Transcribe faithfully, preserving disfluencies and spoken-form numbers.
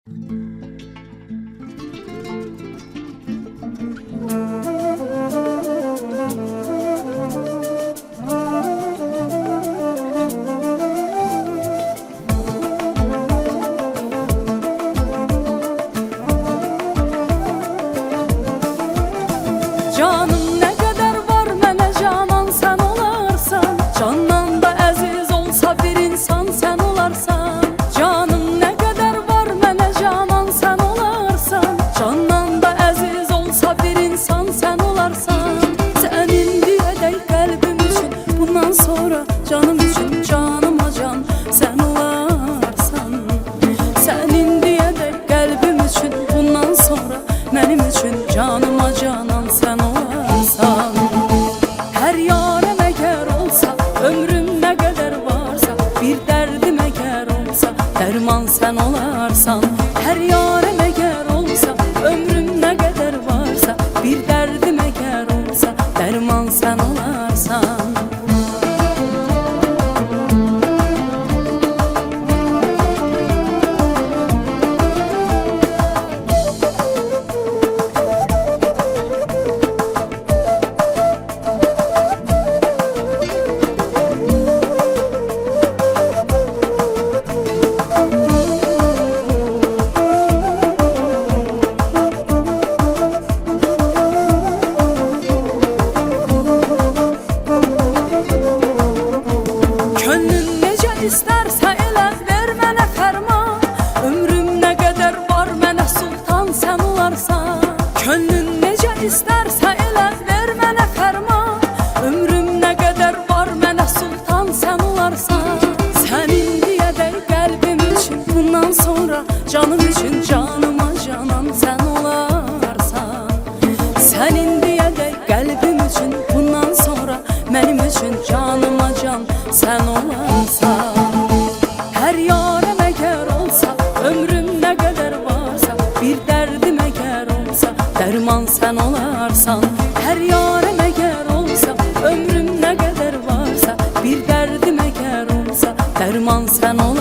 Canım ne kadar var mənə canan sen olarsan, candan da əziz olsa bir insan sen olarsan. Canım ne kadar var mənə canan sen olarsan, candan da əziz olsa bir insan sen olarsan. Sənin diyədək qəlbim üçün bundan sonra canım üçün canıma can sen olarsan. Sənin diyədək qəlbim üçün bundan sonra mənim üçün canıma canan sen olarsan. Her yarım eğer olsa, ömrüm ne kadar varsa, bir derdim eğer olsa, derman sen olarsan. Her yarım eğer olsa, ömrüm ne kadar varsa, bir derdim eğer olsa, derman sen olarsan. İsterse elə ver mənə fərman, ömrüm nə qədər var mənə sultan sen olarsan. Könlün necə istərsə elə ver mənə fərman, ömrüm nə qədər var mənə sultan sen olarsan. Sənin diyədək qəlbim üçün bundan sonra canım üçün canıma canan sen olarsan. Sənin diyədək qəlbim üçün bundan sonra mənim üçün canıma can sen olarsan. Her yarım eğer olsa, ömrüm ne kadar varsa, bir derdim eğer olsa, derman sen olarsan. Her yarım eğer olsa, ömrüm ne kadar varsa, bir derdim eğer olsa, derman sen olarsan.